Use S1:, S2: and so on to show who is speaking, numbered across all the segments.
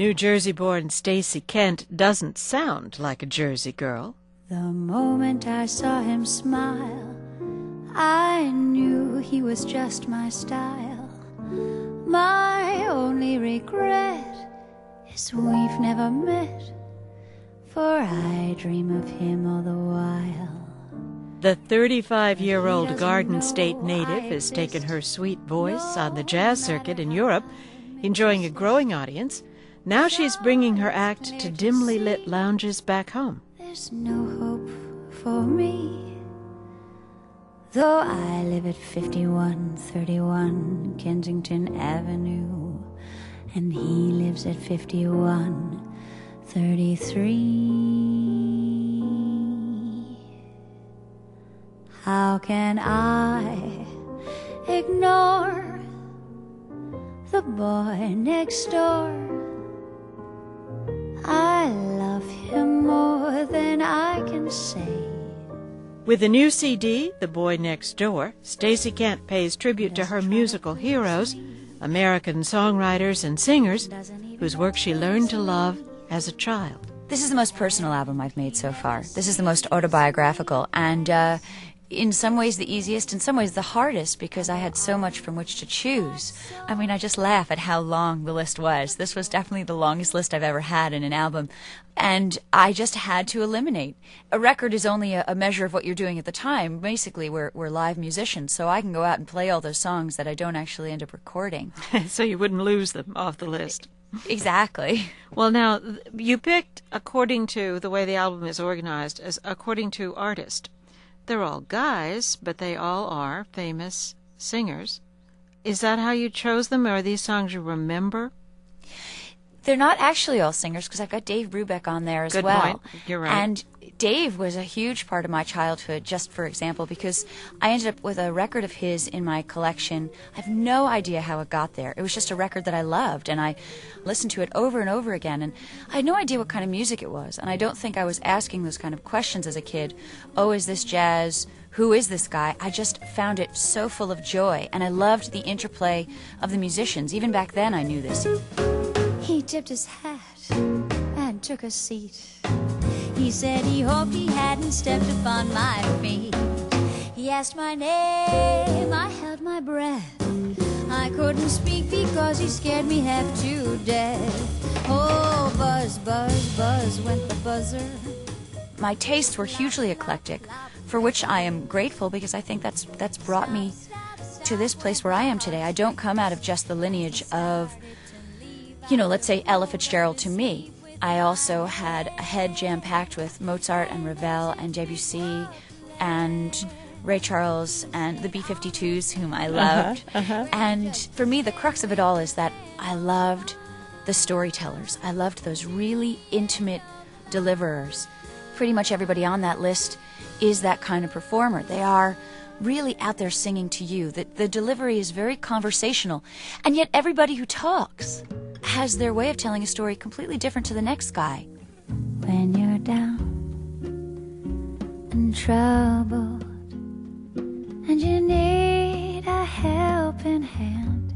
S1: New Jersey-born Stacey Kent doesn't sound like a Jersey girl.
S2: The moment I saw him smile, I knew he was just my style. My only regret is we've never met, for I dream of him all the while.
S1: The 35-year-old Garden State native has taken her sweet voice on the jazz circuit in Europe, enjoying a growing audience. Now she's bringing her act to dimly lit lounges back home.
S2: There's no hope for me, though I live at 5131 Kensington Avenue, and he lives at 5133. How can I ignore the boy next door? I love him more than I can say.
S1: With a new CD, The Boy Next Door, Stacey Kent pays tribute to her musical heroes, American songwriters and singers, whose work she learned to love as a child.
S3: This is the most personal album I've made so far. This is the most autobiographical, and in some ways the easiest, in some ways the hardest, because I had so much from which to choose. I mean, I just laugh at how long the list was. This was definitely the longest list I've ever had in an album, and I just had to eliminate. A record is only a measure of what you're doing at the time. Basically, we're live musicians, so I can go out and play all those songs that I don't actually end up recording.
S1: So you wouldn't lose them off the list.
S3: Exactly.
S1: Well, now, you picked, according to the way the album is organized, as according to artist. They're all guys, but they all are famous singers. Is that how you chose them, or are these songs you remember?
S3: They're not actually all singers, because I've got Dave Brubeck on there as
S1: well.
S3: well.
S1: Good point. You're right.
S3: And Dave was a huge part of my childhood, just for example, because I ended up with a record of his in my collection. I have no idea how it got there. It was just a record that I loved, and I listened to it over and over again, and I had no idea what kind of music it was, and I don't think I was asking those kind of questions as a kid. Oh, is this jazz? Who is this guy? I just found it so full of joy, and I loved the interplay of the musicians. Even back then I knew this.
S2: He tipped his hat and took a seat. He said he hoped he hadn't stepped upon my feet. He asked my name, I held my breath. I couldn't speak because he scared me half to death. Oh, buzz, buzz, buzz went the buzzer.
S3: My tastes were hugely eclectic, for which I am grateful, because I think that's brought me to this place where I am today. I don't come out of just the lineage of, let's say Ella Fitzgerald to me. I also had a head jam-packed with Mozart and Ravel and Debussy and Ray Charles and the B-52s, whom I loved. And for me, the crux of it all is that I loved the storytellers. I loved those really intimate deliverers. Pretty much everybody on that list is that kind of performer. They are really out there singing to you. The delivery is very conversational, and yet everybody who talks has their way of telling a story completely different to the next guy.
S2: When you're down and troubled and you need a helping hand,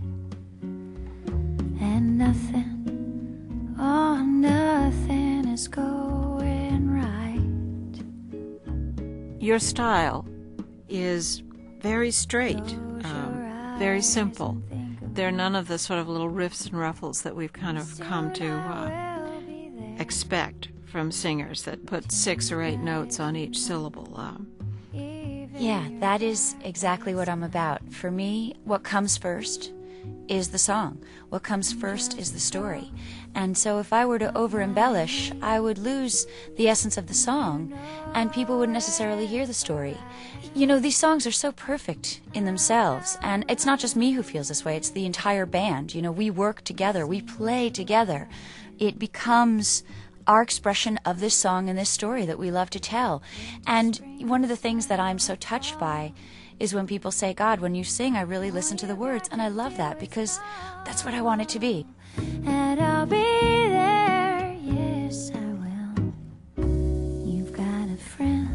S2: and nothing, oh nothing is going right.
S1: Your style is very straight, very simple. There are none of the sort of little riffs and ruffles that we've kind of come to expect from singers that put 6 or 8 notes on each syllable.
S3: Yeah, that is exactly what I'm about. For me, what comes first is the song. What comes first is the story. And so if I were to over-embellish, I would lose the essence of the song, and people wouldn't necessarily hear the story. These songs are so perfect in themselves, and it's not just me who feels this way, it's the entire band. We work together, we play together. It becomes our expression of this song and this story that we love to tell. And one of the things that I'm so touched by is when people say, God, when you sing, I really listen to the words. And I love that, because that's what I want it to be.
S2: And I'll be there, yes I will. You've got a friend.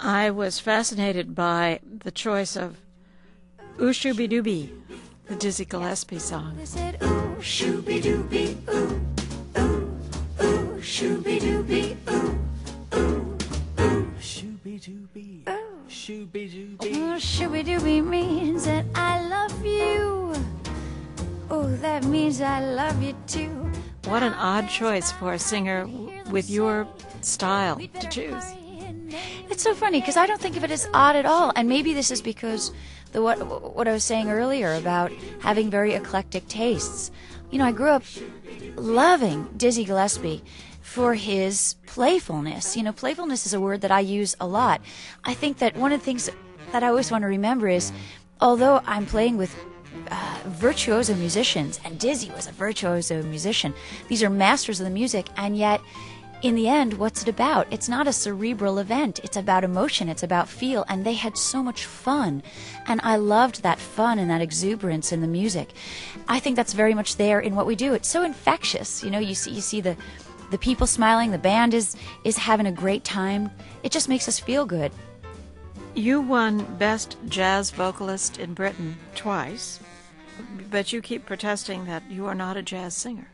S1: I was fascinated by the choice of Ooh Shooby Dooby, the Dizzy Gillespie song.
S2: They said, ooh, shooby dooby, ooh, ooh, ooh, shooby dooby, ooh, ooh, ooh,
S4: Shooby dooby, shooby dooby.
S2: ooh, shooby dooby means that I love you. Oh, that means I love you too.
S1: What an odd choice for a singer with your style to choose.
S3: It's so funny because I don't think of it as odd at all, and maybe this is because what I was saying earlier about having very eclectic tastes. You know, I grew up loving Dizzy Gillespie for his playfulness. You know, playfulness is a word that I use a lot. I think that one of the things that I always want to remember is, although I'm playing with virtuoso musicians, and Dizzy was a virtuoso musician, these are masters of the music, and yet in the end, what's it about? It's not a cerebral event. It's about emotion. It's about feel. And they had so much fun. And I loved that fun and that exuberance in the music. I think that's very much there in what we do. It's so infectious. You know, you see the people smiling. The band is having a great time. It just makes us feel good.
S1: You won Best Jazz Vocalist in Britain twice, but you keep protesting that you are not a jazz singer.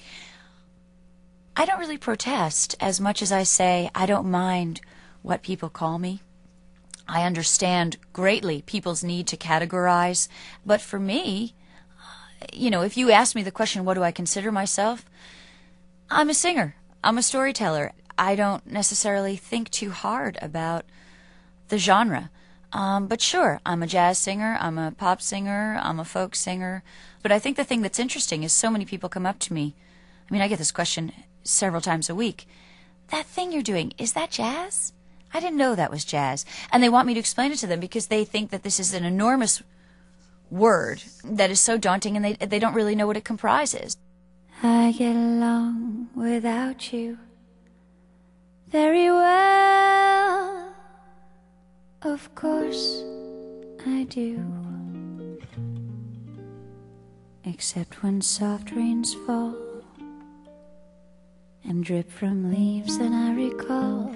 S3: I don't really protest as much as I say I don't mind what people call me. I understand greatly people's need to categorize, but for me, you know, if you ask me the question, what do I consider myself? I'm a singer. I'm a storyteller. I don't necessarily think too hard about the genre. But sure, I'm a jazz singer, I'm a pop singer, I'm a folk singer. But I think the thing that's interesting is so many people come up to me. I mean, I get this question several times a week. That thing you're doing, is that jazz? I didn't know that was jazz. And they want me to explain it to them because they think that this is an enormous word that is so daunting, and they don't really know what it comprises.
S2: I get along without you very well. Of course I do. Except when soft rains fall and drip from leaves, and I recall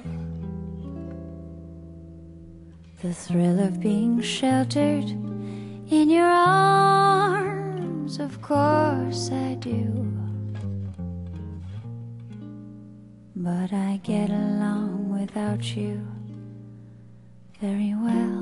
S2: the thrill of being sheltered in your arms. Of course I do. But I get along without you very well.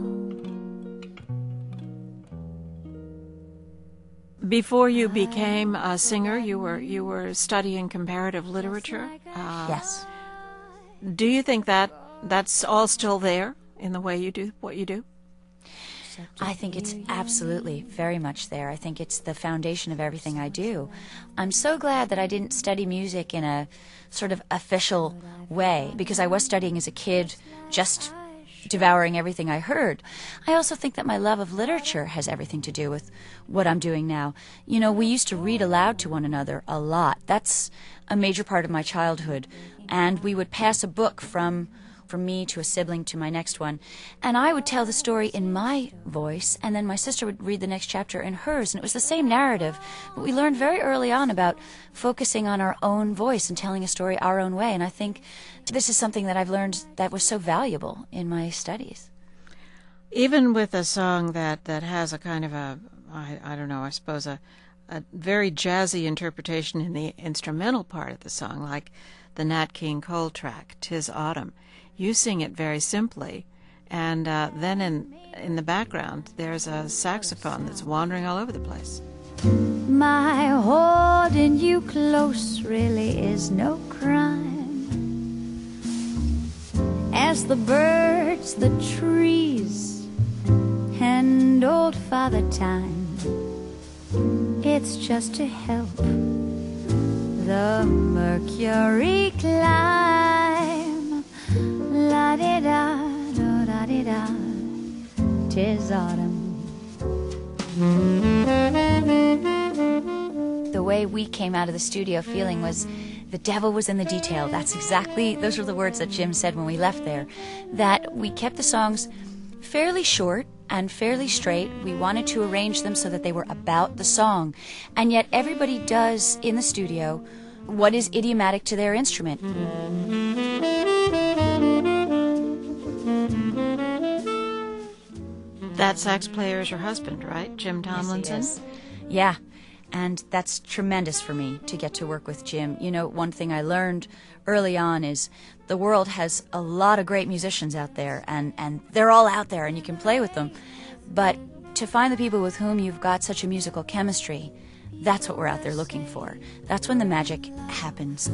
S1: Before you became a singer, you were studying comparative literature.
S3: Yes.
S1: Do you think that that's all still there in the way you do what you do?
S3: I think it's absolutely very much there. I think it's the foundation of everything I do. I'm so glad that I didn't study music in a sort of official way, because I was studying as a kid, just devouring everything I heard. I also think that my love of literature has everything to do with what I'm doing now. You know, we used to read aloud to one another a lot. That's a major part of my childhood. And we would pass a book from me to a sibling to my next one, and I would tell the story in my voice, and then my sister would read the next chapter in hers, and it was the same narrative. But we learned very early on about focusing on our own voice and telling a story our own way, and I think this is something that I've learned that was so valuable in my studies.
S1: Even with a song that has a kind of a, I don't know, I suppose a very jazzy interpretation in the instrumental part of the song, like the Nat King Cole track, "'Tis Autumn," you sing it very simply, and then in the background there's a saxophone that's wandering all over the place.
S2: My holding you close really is no crime, as the birds, the trees, and old Father Time. It's just to help the mercury climb. La-di-da, do-da-di-da, 'tis autumn.
S3: The way we came out of the studio feeling was the devil was in the detail. Those are the words that Jim said when we left there. That we kept the songs fairly short and fairly straight. We wanted to arrange them so that they were about the song. And yet everybody does in the studio what is idiomatic to their instrument.
S1: That sax player is your husband, right? Jim Tomlinson?
S3: Yes, he is. Yeah, and that's tremendous for me to get to work with Jim. You know, one thing I learned early on is the world has a lot of great musicians out there, and they're all out there, and you can play with them. But to find the people with whom you've got such a musical chemistry, that's what we're out there looking for. That's when the magic happens.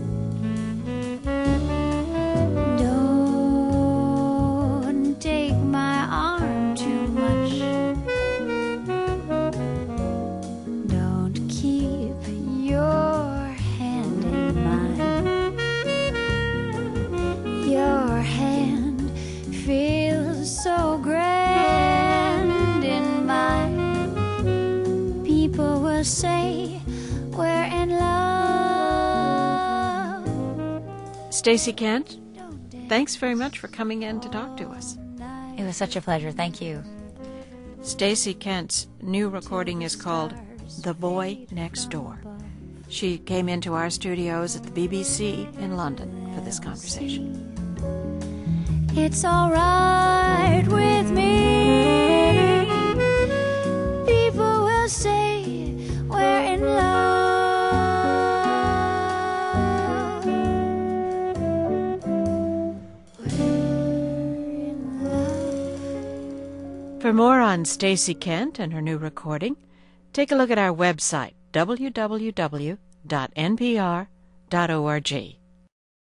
S2: Don't take my arm too much. Don't keep your hand in mine. Your hand feels so grand in mine. People will say we're in love.
S1: Stacey Kent, thanks very much for coming in to talk to us.
S3: It was such a pleasure. Thank you.
S1: Stacey Kent's new recording is called The Boy Next Door. She came into our studios at the BBC in London for this conversation.
S2: It's all right with me. People will say we're in love. We're in love.
S1: For more on Stacey Kent and her new recording, take a look at our website, www.npr.org.